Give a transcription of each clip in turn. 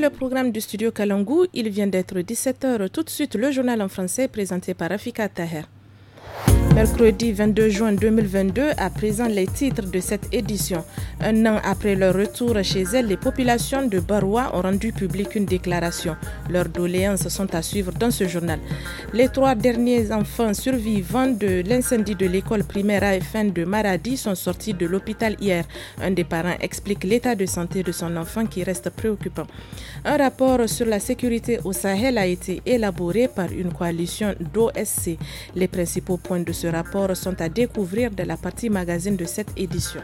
le programme du studio Kalangu. Il vient d'être 17h. Tout de suite, le journal en français présenté par Rafika Taher. Mercredi 22 juin 2022, à présent les titres de cette édition. Un an après leur retour chez elles, les populations de Baroua ont rendu publique une déclaration. Leurs doléances sont à suivre dans ce journal. Les 3 derniers enfants survivants de l'incendie de l'école primaire AFN de Maradi sont sortis de l'hôpital hier. Un des parents explique l'état de santé de son enfant qui reste préoccupant. Un rapport sur la sécurité au Sahel a été élaboré par une coalition d'OSC. Les principaux points de ce rapport sont à découvrir dans la partie magazine de cette édition.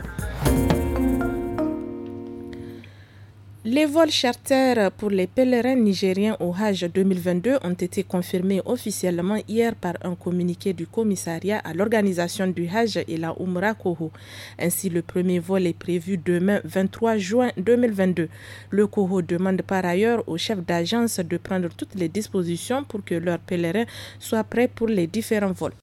Les vols charters pour les pèlerins nigériens au Hajj 2022 ont été confirmés officiellement hier par un communiqué du commissariat à l'organisation du Hajj et la Umrah Koho. Ainsi, le premier vol est prévu demain 23 juin 2022. Le Koho demande par ailleurs aux chefs d'agence de prendre toutes les dispositions pour que leurs pèlerins soient prêts pour les différents vols.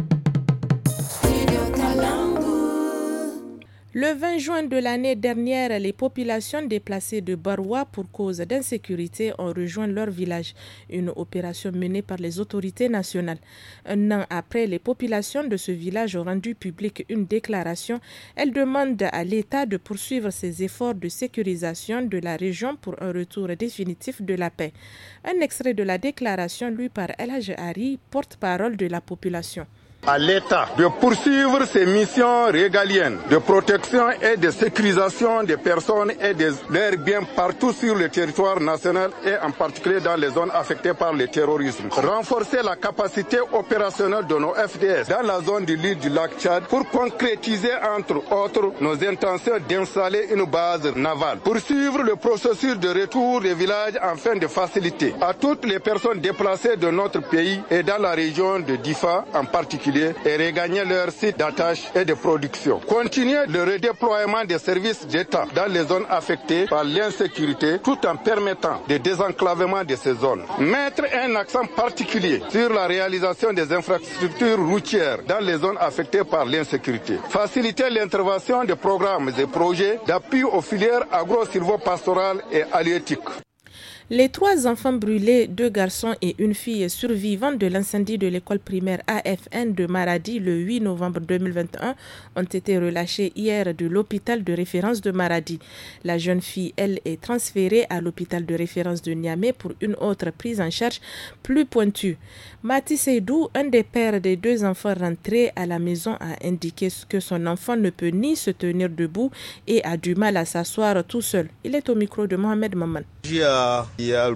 Le 20 juin de l'année dernière, les populations déplacées de Baroua pour cause d'insécurité ont rejoint leur village, une opération menée par les autorités nationales. Un an après, les populations de ce village ont rendu publique une déclaration. Elles demandent à l'État de poursuivre ses efforts de sécurisation de la région pour un retour définitif de la paix. Un extrait de la déclaration lu par El Hadj Ari, porte-parole de la population. À l'État de poursuivre ses missions régaliennes de protection et de sécurisation des personnes et de leurs biens partout sur le territoire national et en particulier dans les zones affectées par le terrorisme. Renforcer la capacité opérationnelle de nos FDS dans la zone de l'île du lac Tchad pour concrétiser entre autres nos intentions d'installer une base navale. Poursuivre le processus de retour des villages afin de faciliter à toutes les personnes déplacées de notre pays et dans la région de Difa en particulier et regagner leur site d'attache et de production. Continuer le redéploiement des services d'État dans les zones affectées par l'insécurité tout en permettant le désenclavement de ces zones. Mettre un accent particulier sur la réalisation des infrastructures routières dans les zones affectées par l'insécurité. Faciliter l'intervention de programmes et projets d'appui aux filières agro-silvopastorales et halieutiques. Les 3 enfants brûlés, 2 garçons et une fille survivants de l'incendie de l'école primaire AFN de Maradi le 8 novembre 2021 ont été relâchés hier de l'hôpital de référence de Maradi. La jeune fille, elle, est transférée à l'hôpital de référence de Niamey pour une autre prise en charge plus pointue. Mati Seydou, un des pères des 2 enfants rentrés à la maison, a indiqué que son enfant ne peut ni se tenir debout et a du mal à s'asseoir tout seul. Il est au micro de Mohamed Maman. Hier,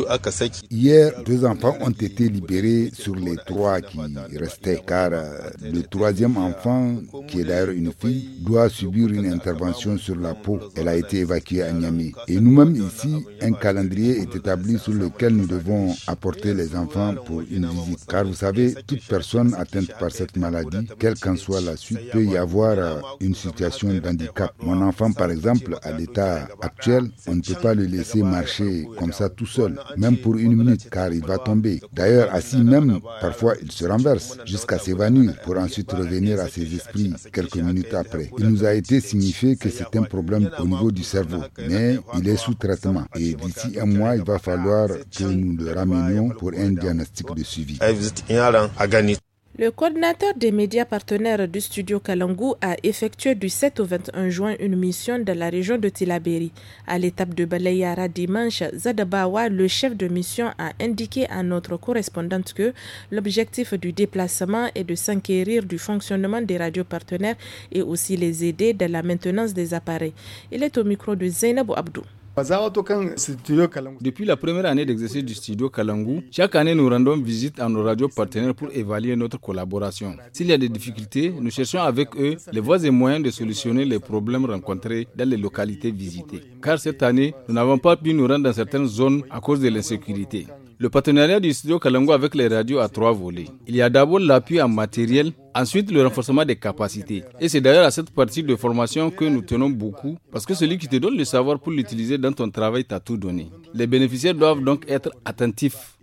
2 enfants ont été libérés sur les 3 qui restaient, car le 3e enfant, qui est d'ailleurs une fille, doit subir une intervention sur la peau. Elle a été évacuée à Niamey. Et nous-mêmes ici, un calendrier est établi sur lequel nous devons apporter les enfants pour une visite. Car vous savez, toute personne atteinte par cette maladie, quelle qu'en soit la suite, peut y avoir une situation d'handicap. Mon enfant, par exemple, à l'état actuel, on ne peut pas le laisser marcher comme ça tout seul, même pour 1 minute, car il va tomber. D'ailleurs, assis même, parfois il se renverse jusqu'à s'évanouir pour ensuite revenir à ses esprits quelques minutes après. Il nous a été signifié que c'est un problème au niveau du cerveau, mais il est sous traitement. Et d'ici 1 mois, il va falloir que nous le ramenions pour un diagnostic de suivi. Le coordinateur des médias partenaires du studio Kalangu a effectué du 7 au 21 juin une mission dans la région de Tillabéri. À l'étape de Balayara dimanche, Zadabawa, le chef de mission, a indiqué à notre correspondante que l'objectif du déplacement est de s'enquérir du fonctionnement des radios partenaires et aussi les aider dans la maintenance des appareils. Il est au micro de Zainabou Abdou. Depuis la première année d'exercice du studio Kalangu, chaque année nous rendons visite à nos radios partenaires pour évaluer notre collaboration. S'il y a des difficultés, nous cherchons avec eux les voies et moyens de solutionner les problèmes rencontrés dans les localités visitées. Car cette année, nous n'avons pas pu nous rendre dans certaines zones à cause de l'insécurité. Le partenariat du studio Kalangu avec les radios a 3 volets. Il y a d'abord l'appui en matériel, ensuite le renforcement des capacités. Et c'est d'ailleurs à cette partie de formation que nous tenons beaucoup, parce que celui qui te donne le savoir pour l'utiliser dans ton travail t'a tout donné. Les bénéficiaires doivent donc être attentifs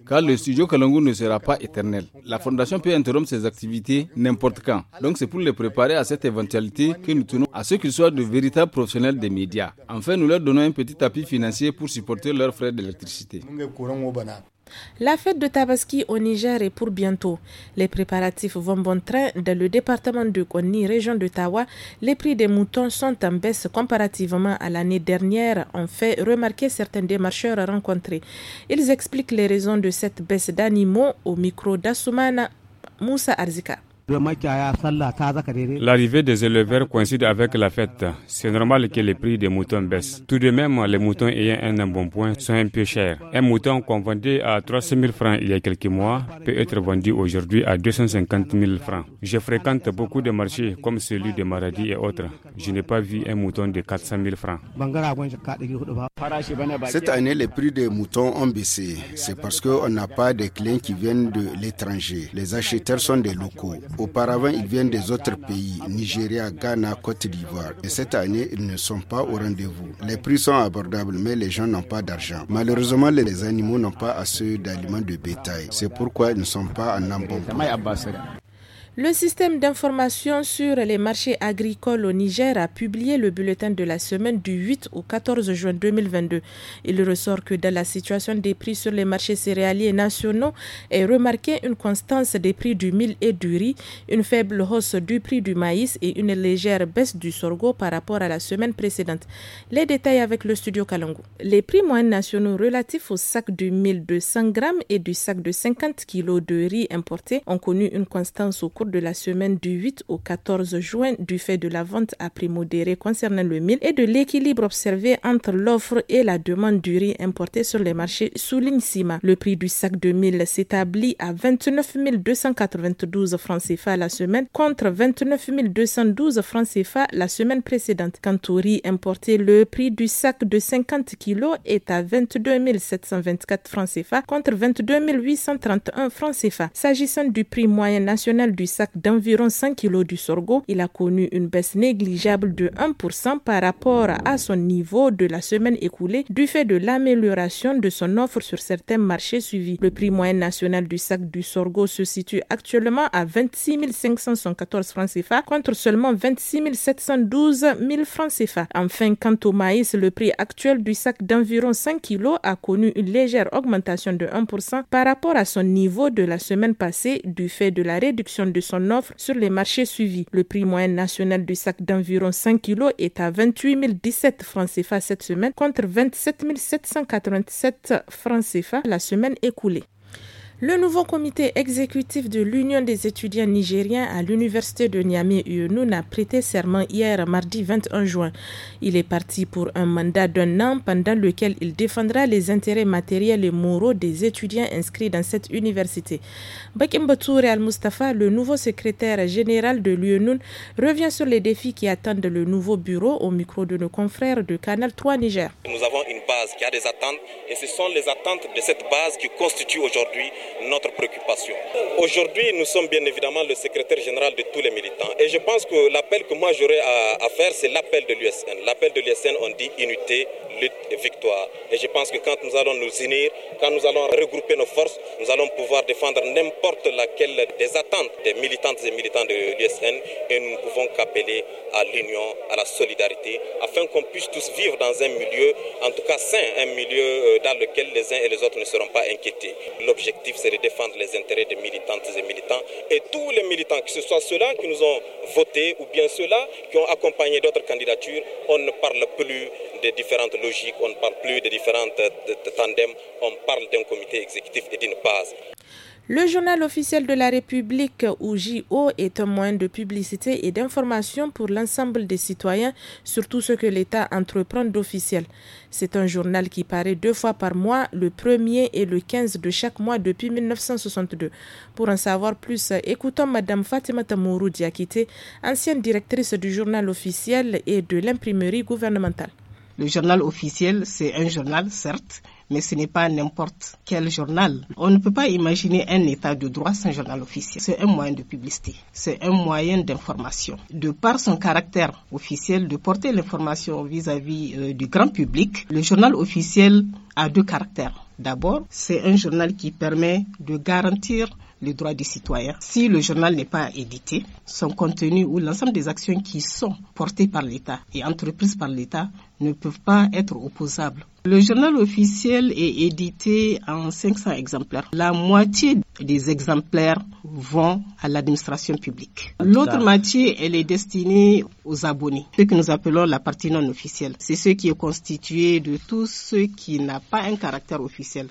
car le studio Kalangu ne sera pas éternel. La fondation peut interrompre ses activités n'importe quand. Donc c'est pour les préparer à cette éventualité que nous tenons à ce qu'ils soient de véritables professionnels des médias. Enfin, nous leur donnons un petit appui financier pour supporter leurs frais d'électricité. La fête de Tabaski au Niger est pour bientôt. Les préparatifs vont bon train. Dans le département de Konni, région de Tawa, les prix des moutons sont en baisse comparativement à l'année dernière, ont fait remarquer certains démarcheurs rencontrés. Ils expliquent les raisons de cette baisse d'animaux au micro d'Assoumana Moussa Arzika. L'arrivée des éleveurs coïncide avec la fête. C'est normal que les prix des moutons baissent. Tout de même, les moutons ayant un bon point sont un peu chers. Un mouton qu'on vendait à 300 000 francs il y a quelques mois peut être vendu aujourd'hui à 250 000 francs. Je fréquente beaucoup de marchés comme celui de Maradi et autres. Je n'ai pas vu un mouton de 400 000 francs. Cette année, les prix des moutons ont baissé. C'est parce qu'on n'a pas de clients qui viennent de l'étranger. Les acheteurs sont des locaux. Auparavant, ils viennent des autres pays, Nigeria, Ghana, Côte d'Ivoire. Et cette année, ils ne sont pas au rendez-vous. Les prix sont abordables, mais les gens n'ont pas d'argent. Malheureusement, les animaux n'ont pas assez d'aliments de bétail. C'est pourquoi ils ne sont pas en embonpoint. Le système d'information sur les marchés agricoles au Niger a publié le bulletin de la semaine du 8 au 14 juin 2022. Il ressort que dans la situation des prix sur les marchés céréaliers nationaux est remarquée une constance des prix du mil et du riz, une faible hausse du prix du maïs et une légère baisse du sorgho par rapport à la semaine précédente. Les détails avec le studio Kalangu. Les prix moyens nationaux relatifs au sac du mil de 100 grammes et du sac de 50 kg de riz importé ont connu une constance au cours de la semaine du 8 au 14 juin du fait de la vente à prix modéré concernant le mil et de l'équilibre observé entre l'offre et la demande du riz importé sur les marchés, souligne Sima. Le prix du sac de mil s'établit à 29 292 francs CFA la semaine contre 29 212 francs CFA la semaine précédente. Quant au riz importé, le prix du sac de 50 kg est à 22 724 francs CFA contre 22 831 francs CFA. S'agissant du prix moyen national du sac d'environ 100 kg du sorgho, il a connu une baisse négligeable de 1% par rapport à son niveau de la semaine écoulée du fait de l'amélioration de son offre sur certains marchés suivis. Le prix moyen national du sac du sorgho se situe actuellement à 26 514 francs CFA contre seulement 26 712 000 francs CFA. Enfin, quant au maïs, le prix actuel du sac d'environ 5 kg a connu une légère augmentation de 1% par rapport à son niveau de la semaine passée du fait de la réduction de son offre sur les marchés suivis. Le prix moyen national du sac d'environ 5 kg est à 28 017 francs CFA cette semaine contre 27 787 francs CFA la semaine écoulée. Le nouveau comité exécutif de l'Union des étudiants nigériens à l'université de Niamey-UNUN a prêté serment hier mardi 21 juin. Il est parti pour un mandat d'1 an pendant lequel il défendra les intérêts matériels et moraux des étudiants inscrits dans cette université. Bakim Batoure Al-Mustafa, le nouveau secrétaire général de l'UNUN, revient sur les défis qui attendent le nouveau bureau au micro de nos confrères de Canal 3 Niger. Nous avons une base qui a des attentes et ce sont les attentes de cette base qui constituent aujourd'hui notre préoccupation. Aujourd'hui, nous sommes bien évidemment le secrétaire général de tous les militants et je pense que l'appel que moi j'aurais à faire, c'est l'appel de l'USN. L'appel de l'USN, on dit unité, lutte et victoire. Et je pense que quand nous allons nous unir, quand nous allons regrouper nos forces, nous allons pouvoir défendre n'importe laquelle des attentes des militantes et militants de l'USN et nous ne pouvons qu'appeler à l'union, à la solidarité, afin qu'on puisse tous vivre dans un milieu, en tout cas sain, un milieu dans lequel les uns et les autres ne seront pas inquiétés. L'objectif, c'est de défendre les intérêts des militantes et militants et tous les militants, que ce soit ceux-là qui nous ont votés ou bien ceux-là qui ont accompagné d'autres candidatures, on ne parle plus des différentes logiques, on ne parle plus des différentes tandems, on parle d'un comité exécutif et d'une base. Le journal officiel de la République, ou JO, est un moyen de publicité et d'information pour l'ensemble des citoyens, surtout ceux que l'État entreprend d'officiel. C'est un journal qui paraît 2 fois par mois, le 1er et le 15 de chaque mois depuis 1962. Pour en savoir plus, écoutons Madame Fatima Tamourou Diakité, ancienne directrice du journal officiel et de l'imprimerie gouvernementale. Le journal officiel, c'est un journal, certes, mais ce n'est pas n'importe quel journal. On ne peut pas imaginer un état de droit sans journal officiel. C'est un moyen de publicité, c'est un moyen d'information. De par son caractère officiel, de porter l'information vis-à-vis du grand public, le journal officiel a 2 caractères. D'abord, c'est un journal qui permet de garantir les droits des citoyens. Si le journal n'est pas édité, son contenu ou l'ensemble des actions qui sont portées par l'État et entreprises par l'État ne peuvent pas être opposables. Le journal officiel est édité en 500 exemplaires. La moitié des exemplaires vont à l'administration publique. L'autre moitié, elle est destinée aux abonnés, ce que nous appelons la partie non officielle. C'est ce qui est constitué de tout ce qui n'a pas un caractère officiel.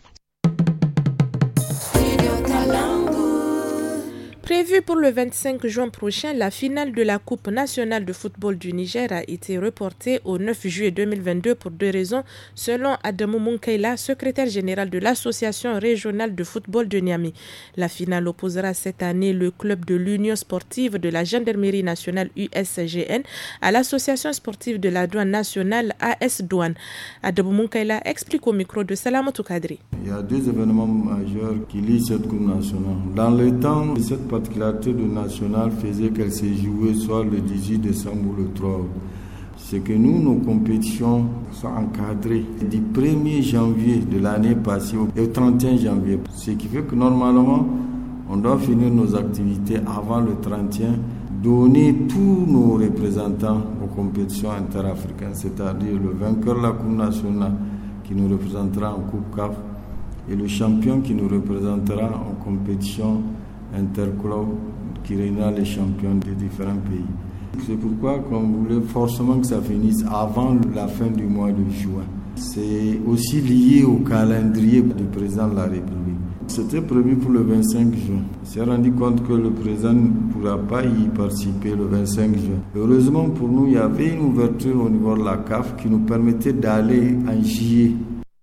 Prévue pour le 25 juin prochain, la finale de la Coupe nationale de football du Niger a été reportée au 9 juillet 2022 pour 2 raisons, selon Adamou Munkaila, secrétaire général de l'Association régionale de football de Niamey. La finale opposera cette année le club de l'Union sportive de la Gendarmerie nationale USGN à l'Association sportive de la douane nationale AS Douane. Adamou Munkaila explique au micro de Salamatou Kadri. Il y a 2 événements majeurs qui lient cette Coupe nationale. Dans le temps, cette particularité de nationale faisait qu'elle s'est jouée soit le 18 décembre ou le 3 août. C'est que nous, nos compétitions sont encadrées du 1er janvier de l'année passée au 31 janvier. Ce qui fait que normalement, on doit finir nos activités avant le 31, donner tous nos représentants aux compétitions interafricaines, c'est-à-dire le vainqueur de la Coupe nationale qui nous représentera en Coupe CAF et le champion qui nous représentera en compétition interclub qui réunira les champions des différents pays. C'est pourquoi on voulait forcément que ça finisse avant la fin du mois de juin. C'est aussi lié au calendrier du président de la République. C'était prévu pour le 25 juin. On s'est rendu compte que le président ne pourra pas y participer le 25 juin. Heureusement pour nous, il y avait une ouverture au niveau de la CAF qui nous permettait d'aller en juillet.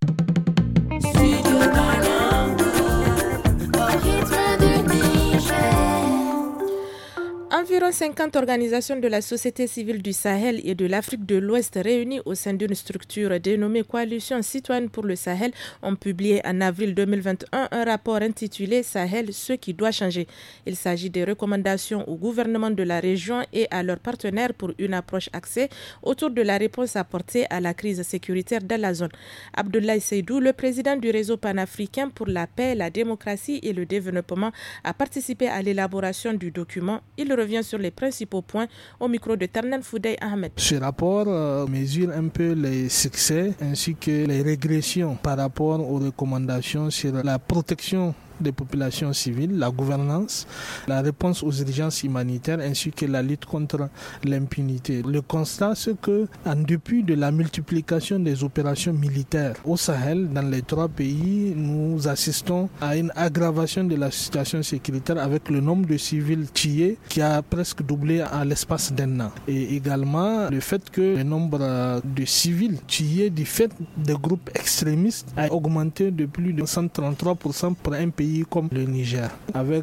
Environ 50 organisations de la société civile du Sahel et de l'Afrique de l'Ouest réunies au sein d'une structure dénommée Coalition citoyenne pour le Sahel ont publié en avril 2021 un rapport intitulé Sahel, ce qui doit changer. Il s'agit des recommandations au gouvernement de la région et à leurs partenaires pour une approche axée autour de la réponse apportée à la crise sécuritaire dans la zone. Abdoulaye Seydou, le président du réseau panafricain pour la paix, la démocratie et le développement, a participé à l'élaboration du document. Il revient sur les principaux points au micro de Tarnan Foudey Ahmed. Ce rapport mesure un peu les succès ainsi que les régressions par rapport aux recommandations sur la protection des populations civiles, la gouvernance, la réponse aux urgences humanitaires ainsi que la lutte contre l'impunité. Le constat, c'est que en dépit de la multiplication des opérations militaires au Sahel, dans les 3 pays, nous assistons à une aggravation de la situation sécuritaire avec le nombre de civils tués qui a presque doublé à l'espace d'un an. Et également le fait que le nombre de civils tués du fait des groupes extrémistes a augmenté de plus de 133% pour un pays comme le Niger, avec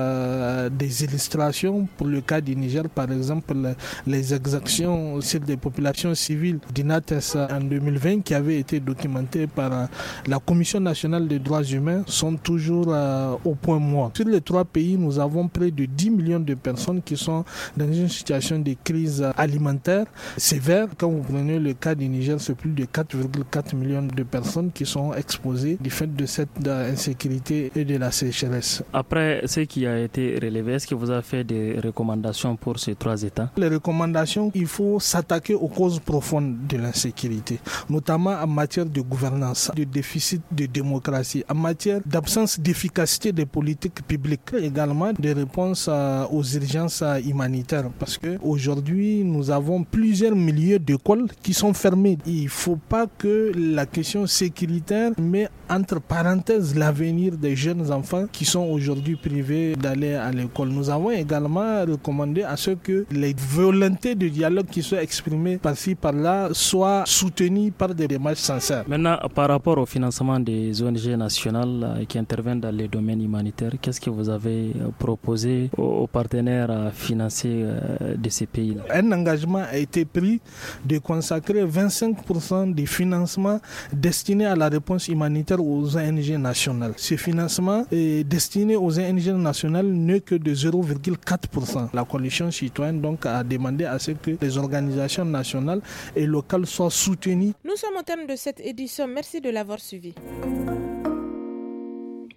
des illustrations pour le cas du Niger, par exemple les exactions sur des populations civiles d'Inates en 2020 qui avaient été documentées par la Commission nationale des droits humains sont toujours au point mort. Sur les 3 pays, nous avons près de 10 millions de personnes qui sont dans une situation de crise alimentaire sévère. Quand vous prenez le cas du Niger, c'est plus de 4,4 millions de personnes qui sont exposées du fait de cette insécurité et de la sécheresse. Après ce qui a été relevé, est-ce que vous avez fait des recommandations pour ces 3 États? Les recommandations, il faut s'attaquer aux causes profondes de l'insécurité, notamment en matière de gouvernance, de déficit de démocratie, en matière d'absence d'efficacité des politiques publiques, également des réponses aux urgences humanitaires, parce qu'aujourd'hui, nous avons plusieurs milliers d'écoles qui sont fermées. Il ne faut pas que la question sécuritaire met entre parenthèses l'avenir des jeunes enfants qui sont aujourd'hui privés d'aller à l'école. Nous avons également recommandé à ce que les volontés de dialogue qui soient exprimées par-ci, par-là, soient soutenues par des démarches sincères. Maintenant, par rapport au financement des ONG nationales qui interviennent dans les domaines humanitaires, qu'est-ce que vous avez proposé aux partenaires financiers de ces pays-là? Un engagement a été pris de consacrer 25% des financements destinés à la réponse humanitaire aux ONG nationales. Ce financement est destiné aux ONG nationales n'est que de 0,4%. La coalition citoyenne donc a demandé à ce que les organisations nationales et locales soient soutenues. Nous sommes au terme de cette édition. Merci de l'avoir suivi.